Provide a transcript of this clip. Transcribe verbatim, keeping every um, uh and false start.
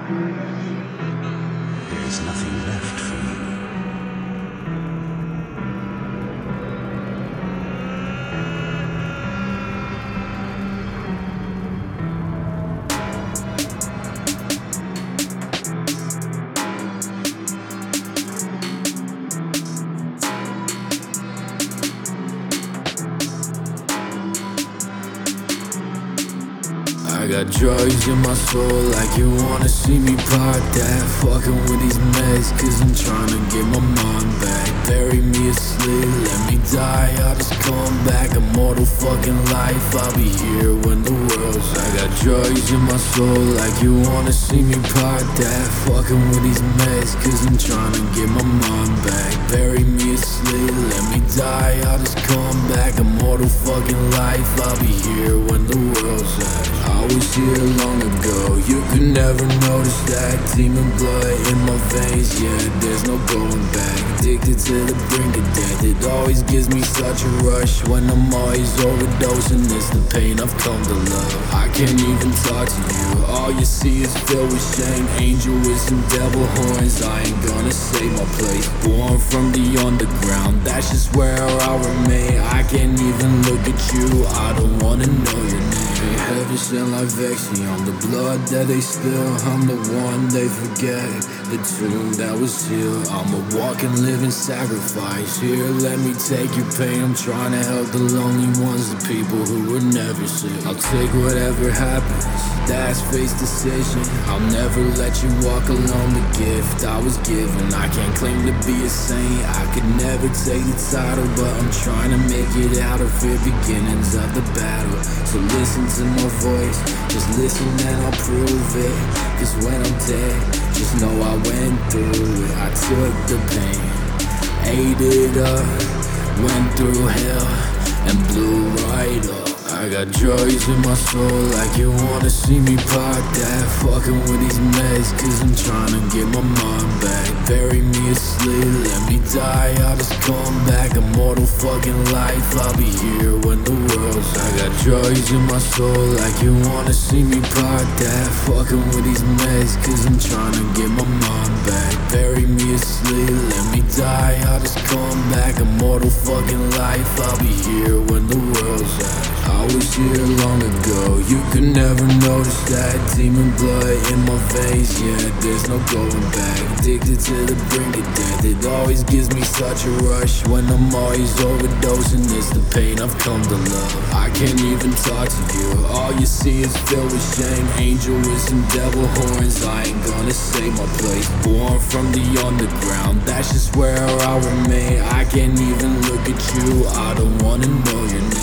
There's nothing left for you. I got drugs in my soul, like you wanna see me pop that. Fucking with these meds, cause I'm tryna get my mind back. Bury me asleep, let me die, I'll just come back. Immortal fucking life, I'll be here when the world's. I got drugs in my soul, like you wanna see me pop that. Fucking with these meds, cause I'm tryna get my mind back. Bury me asleep, let me die, I'll just come back. Immortal fucking life, I'll be here when the world's at. I was here long ago, you could never notice that. Demon blood in my veins, yeah, there's no going back. Addicted to the brink of death, it always gives me such a rush. When I'm always overdosing, it's the pain I've come to love. I can't even talk to you, all you see is filled with shame. Angel with some devil horns, I ain't gonna save my place. Born from the underground, that's just where I'll remain. I can't even look at you, I don't wanna know your name. Heaven sent like Vexion, the blood that they spill, I'm the one they forget, the tomb that was healed. I'm a walking, living sacrifice. Here, let me take your pain. I'm trying to help the lonely ones, the people who were never sick. I'll take whatever happens, that's fate's decision. I'll never let you walk alone, the gift I was given. I can't claim to be a saint, I could never take the title, but I'm trying to make it out of here, beginnings of the battle. So listen to my voice, just listen and I'll prove it. Cause when I'm dead, just know I went through it. I took the pain, ate it up, went through hell, and blew right up. I got drugs in my soul, like you wanna see me pop that. Fucking with these meds, cause I'm tryna get my mind back. Bury me asleep, let me die, I'll just come back. Immortal fucking life, I'll be here when the world's. I got drugs in my soul, like you wanna see me pop that. Fucking with these meds, cause I'm tryna get my mind back. Bury me asleep, let me die, I'll just come back. Immortal fucking life, I'll be here when the world's at. I was here long ago, you could never notice that. Demon blood in my veins, yeah, there's no going back. Addicted to the brink of death, it always gives me such a rush. When I'm always overdosing, it's the pain I've come to love. I can't even talk to you, all you see is filled with shame. Angel with some devil horns, I ain't gonna save my place. Born from the underground, that's just where I'll remain. I can't even look at you, I don't wanna know your name.